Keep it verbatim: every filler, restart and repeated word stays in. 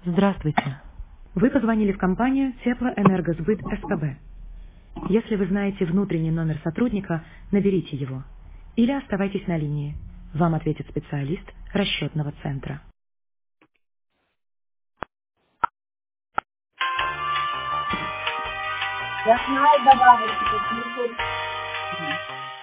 Здравствуйте. Вы позвонили в компанию Теплоэнергосбыт СКБ. Если вы знаете внутренний номер сотрудника, наберите его. Или оставайтесь на линии. Вам ответит специалист расчетного центра. Я знаю добавочки, как не буду.